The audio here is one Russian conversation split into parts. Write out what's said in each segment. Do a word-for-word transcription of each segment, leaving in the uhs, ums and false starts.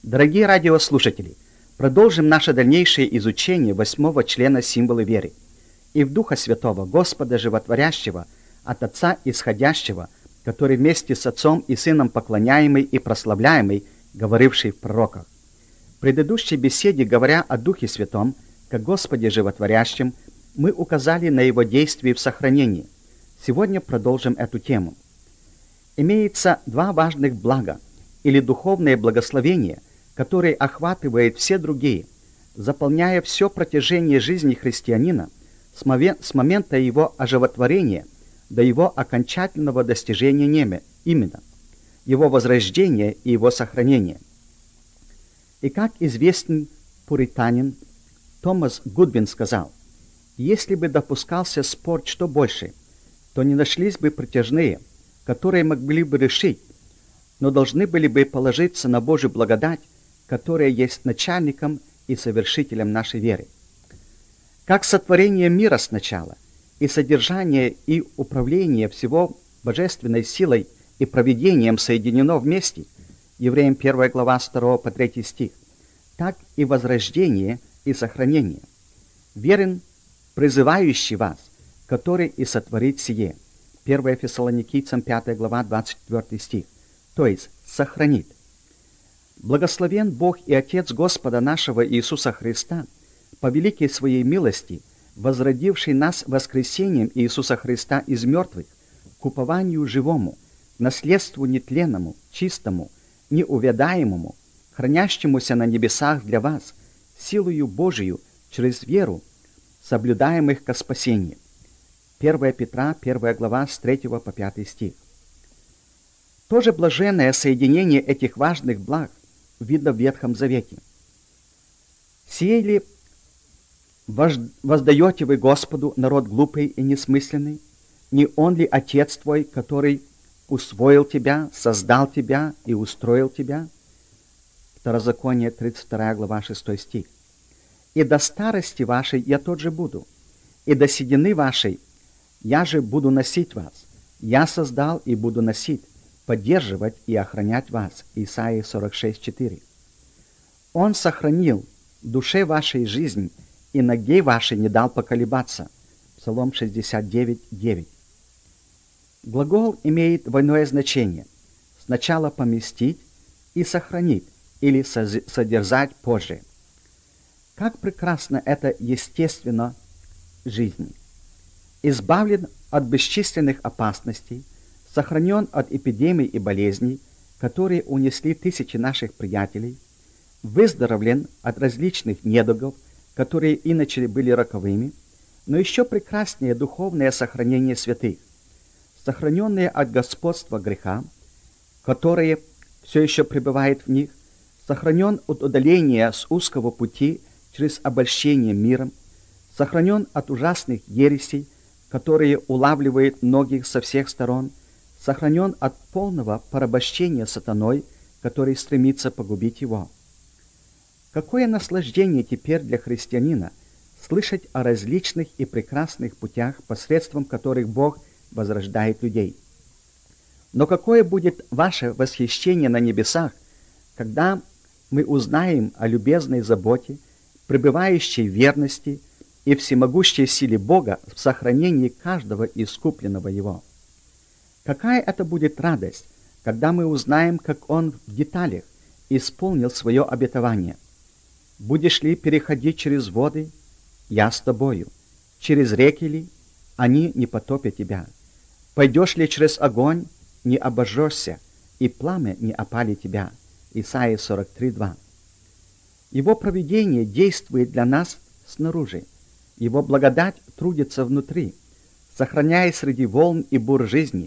Дорогие радиослушатели, продолжим наше дальнейшее изучение восьмого члена символа веры. И в Духа Святого, Господа Животворящего, от Отца Исходящего, который вместе с Отцом и Сыном поклоняемый и прославляемый, говоривший в пророках. В предыдущей беседе, говоря о Духе Святом, как Господе Животворящем, мы указали на Его действие в сохранении. Сегодня продолжим эту тему. Имеется два важных блага, или духовное благословение, которое охватывает все другие, заполняя все протяжение жизни христианина с момента его оживотворения до его окончательного достижения неме, именно его возрождения и его сохранения. И как известный пуританин Томас Гудвин сказал, если бы допускался спор, что больше, то не нашлись бы притяжные, которые могли бы решить, но должны были бы положиться на Божью благодать, которая есть начальником и совершителем нашей веры. Как сотворение мира сначала, и содержание и управление всего божественной силой и провидением соединено вместе, Евреям первая глава с второго по третий стих, так и возрождение и сохранение. Верен призывающий вас, который и сотворит сие. первое Фессалоникийцам пятая глава двадцать четвёртый стих, то есть сохранит. Благословен Бог и Отец Господа нашего Иисуса Христа, по великой своей милости, возродивший нас воскресением Иисуса Христа из мертвых, к упованию живому, наследству нетленному, чистому, неувядаемому, хранящемуся на небесах для вас, силою Божию, через веру, соблюдаемых ко спасению. первое Петра, первая глава, с третьего по пятый стих. Тоже блаженное соединение этих важных благ видно в Ветхом Завете. «Сие ли воздаете вы Господу, народ глупый и несмысленный? Не Он ли Отец твой, который усвоил тебя, создал тебя и устроил тебя?» Второзаконие, тридцать вторая глава, шестой стих. «И до старости вашей я тот же буду, и до седины вашей я же буду носить вас. Я создал и буду носить, поддерживать и охранять вас». Исайя сорок шесть четыре. «Он сохранил душе вашей жизнь и ноге вашей не дал поколебаться». Псалом шестьдесят девять девять. Глагол имеет двойное значение. Сначала поместить и сохранить, или содержать позже. Как прекрасно это естественно жизни. Избавлен от бесчисленных опасностей, сохранен от эпидемий и болезней, которые унесли тысячи наших приятелей, выздоровлен от различных недугов, которые иначе были роковыми, но еще прекраснее духовное сохранение святых, сохраненные от господства греха, которое все еще пребывает в них, сохранен от удаления с узкого пути через обольщение миром, сохранен от ужасных ересей, которые улавливают многих со всех сторон, сохранен от полного порабощения сатаной, который стремится погубить его. Какое наслаждение теперь для христианина слышать о различных и прекрасных путях, посредством которых Бог возрождает людей. Но какое будет ваше восхищение на небесах, когда мы узнаем о любезной заботе, пребывающей верности и всемогущей силе Бога в сохранении каждого искупленного Его. Какая это будет радость, когда мы узнаем, как Он в деталях исполнил свое обетование. «Будешь ли переходить через воды? Я с тобою. Через реки ли? Они не потопят тебя. Пойдешь ли через огонь? Не обожжешься, и пламя не опалит тебя». Исайя сорок три два. Его провидение действует для нас снаружи. Его благодать трудится внутри, сохраняя среди волн и бур жизни,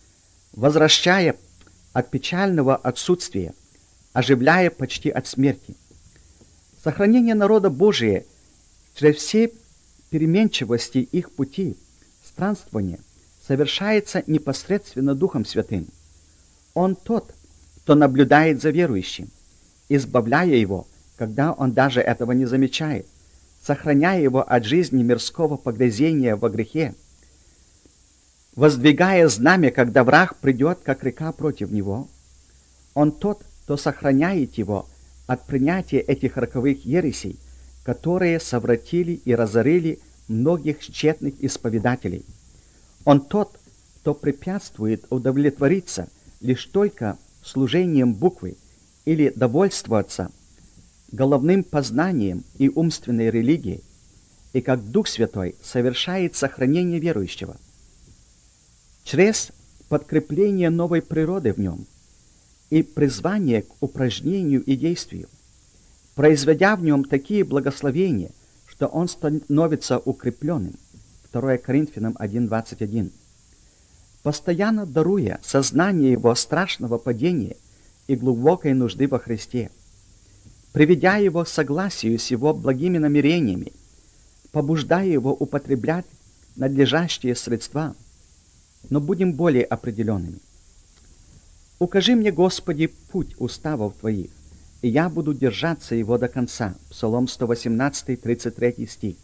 возвращая от печального отсутствия, оживляя почти от смерти. Сохранение народа Божия через все переменчивости их пути, странствования, совершается непосредственно Духом Святым. Он тот, кто наблюдает за верующим, избавляя его, когда он даже этого не замечает, сохраняя его от жизни мирского погрязения во грехе, воздвигая знамя, когда враг придет, как река против него. Он тот, кто сохраняет его от принятия этих роковых ересей, которые совратили и разорили многих тщетных исповедателей. Он тот, кто препятствует удовлетвориться лишь только служением буквы или довольствоваться головным познанием и умственной религией, и как Дух Святой совершает сохранение верующего через подкрепление новой природы в нем и призвание к упражнению и действию, произведя в нем такие благословения, что он становится укрепленным. второе Коринфянам один двадцать один. Постоянно даруя сознание его страшного падения и глубокой нужды во Христе, приведя его к согласию с его благими намерениями, побуждая его употреблять надлежащие средства, но будем более определенными. «Укажи мне, Господи, путь уставов Твоих, и я буду держаться его до конца». Псалом сто восемнадцать, тридцать три стих.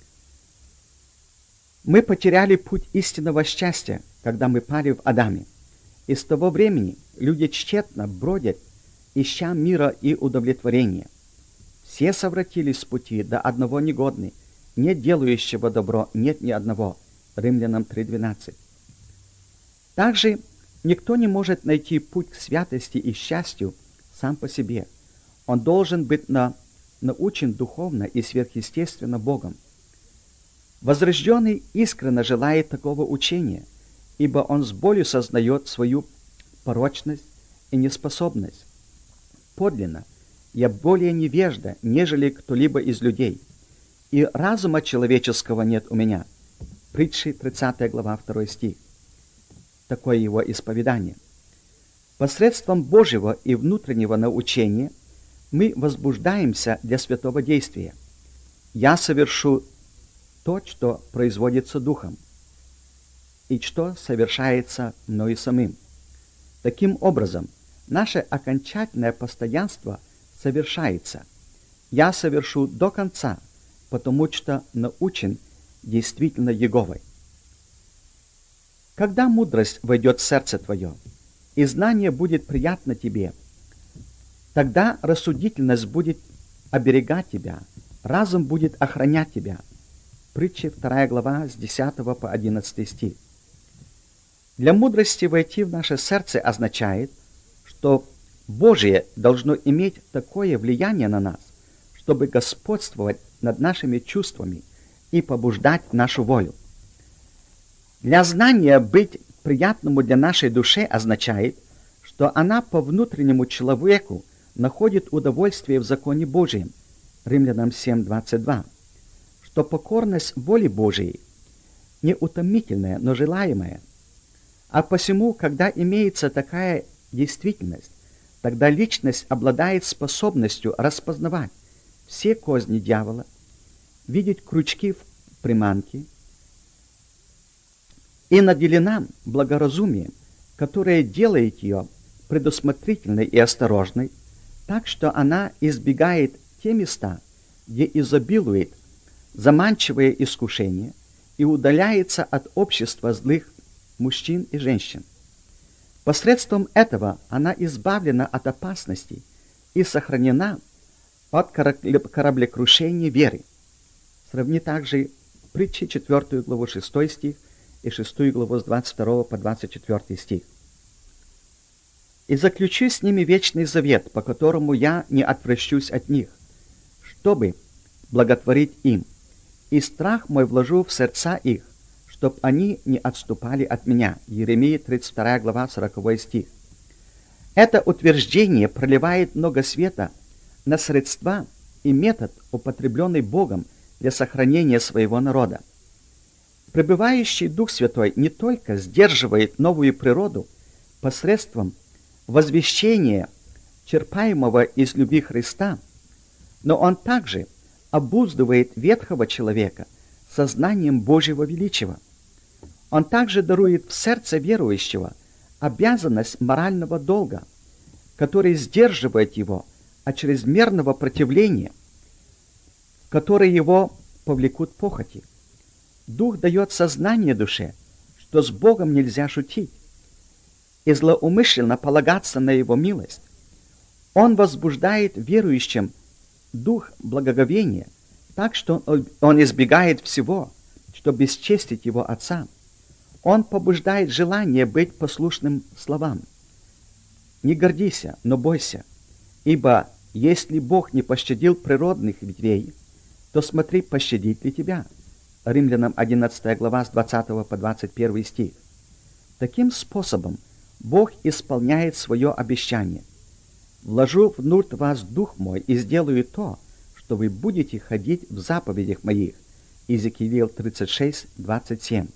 Мы потеряли путь истинного счастья, когда мы пали в Адаме. И с того времени люди тщетно бродят, ища мира и удовлетворения. Все совратились с пути, до одного негодны, не делающего добро нет ни одного. Римлянам три двенадцать. Также никто не может найти путь к святости и счастью сам по себе. Он должен быть на, научен духовно и сверхъестественно Богом. Возрожденный искренне желает такого учения, ибо он с болью сознает свою порочность и неспособность. Подлинно, я более невежда, нежели кто-либо из людей, и разума человеческого нет у меня. Притчи, тридцатая глава, второй стих. Такое его исповедание. Посредством Божьего и внутреннего научения мы возбуждаемся для святого действия. Я совершу то, что производится Духом, и что совершается мною самим. Таким образом, наше окончательное постоянство совершается. Я совершу до конца, потому что научен действительно Еговой. Когда мудрость войдет в сердце твое, и знание будет приятно тебе, тогда рассудительность будет оберегать тебя, разум будет охранять тебя. Притчи, вторая глава, с десятого по одиннадцатый стих. Для мудрости войти в наше сердце означает, что Божие должно иметь такое влияние на нас, чтобы господствовать над нашими чувствами и побуждать нашу волю. Для знания быть приятному для нашей души означает, что она по внутреннему человеку находит удовольствие в законе Божьем. Римлянам семь двадцать два. Что покорность воле Божией не утомительная, но желаемая. А посему, когда имеется такая действительность, тогда личность обладает способностью распознавать все козни дьявола, видеть крючки в приманке и наделена благоразумием, которое делает ее предусмотрительной и осторожной, так что она избегает те места, где изобилует заманчивое искушение, и удаляется от общества злых мужчин и женщин. Посредством этого она избавлена от опасностей и сохранена от кораблекрушения веры. Сравни также Притчи, четвёртую главу, шестой стих, и шестую главу с двадцать второго по двадцать четвёртый стих. «И заключу с ними вечный завет, по которому я не отвращусь от них, чтобы благотворить им, и страх мой вложу в сердца их, чтоб они не отступали от меня». Иеремия, тридцать вторая глава, сороковой стих. Это утверждение проливает много света на средства и метод, употребленный Богом для сохранения своего народа. Пребывающий Дух Святой не только сдерживает новую природу посредством возвещения, черпаемого из любви Христа, но Он также обуздывает ветхого человека сознанием Божьего величия. Он также дарует в сердце верующего обязанность морального долга, который сдерживает его от чрезмерного противления, в которое его повлекут похоти. Дух дает сознание душе, что с Богом нельзя шутить и злоумышленно полагаться на Его милость. Он возбуждает верующим дух благоговения, так что он избегает всего, что бесчестит его Отца. Он побуждает желание быть послушным словам. Не гордися, но бойся, ибо если Бог не пощадил природных ветвей, то смотри, пощадит ли тебя. Римлянам одиннадцатая глава с двадцатого по двадцать первый стих. Таким способом Бог исполняет свое обещание. «Вложу внутрь вас дух мой и сделаю то, что вы будете ходить в заповедях моих». Иезекииль тридцать шесть, двадцать семь.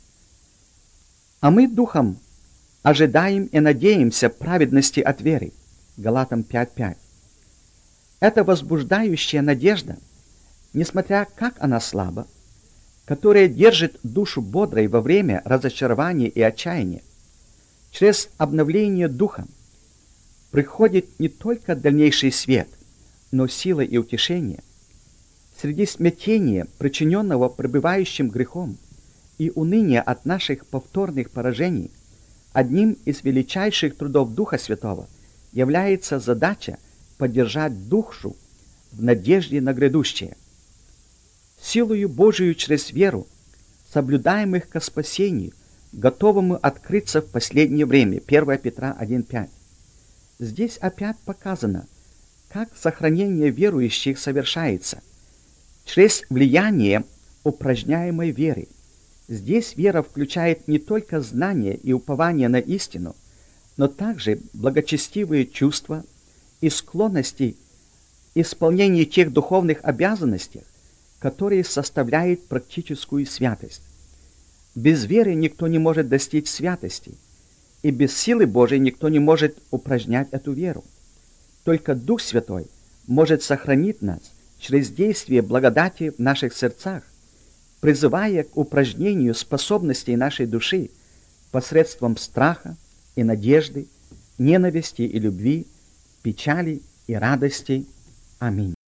А мы духом ожидаем и надеемся праведности от веры. Галатам пять, пять. Это возбуждающая надежда, несмотря как она слаба, которая держит душу бодрой во время разочарования и отчаяния. Через обновление духа приходит не только дальнейший свет, но сила и утешение. Среди смятения, причиненного пребывающим грехом, и уныния от наших повторных поражений, одним из величайших трудов Духа Святого является задача поддержать душу в надежде на грядущее. Силою Божию через веру, соблюдаемых ко спасению, готовому открыться в последнее время. первое Петра один, пять. Здесь опять показано, как сохранение верующих совершается через влияние упражняемой веры. Здесь вера включает не только знание и упование на истину, но также благочестивые чувства и склонности исполнения тех духовных обязанностей, которые составляют практическую святость. Без веры никто не может достичь святости, и без силы Божией никто не может упражнять эту веру. Только Дух Святой может сохранить нас через действие благодати в наших сердцах, призывая к упражнению способностей нашей души посредством страха и надежды, ненависти и любви, печали и радости. Аминь.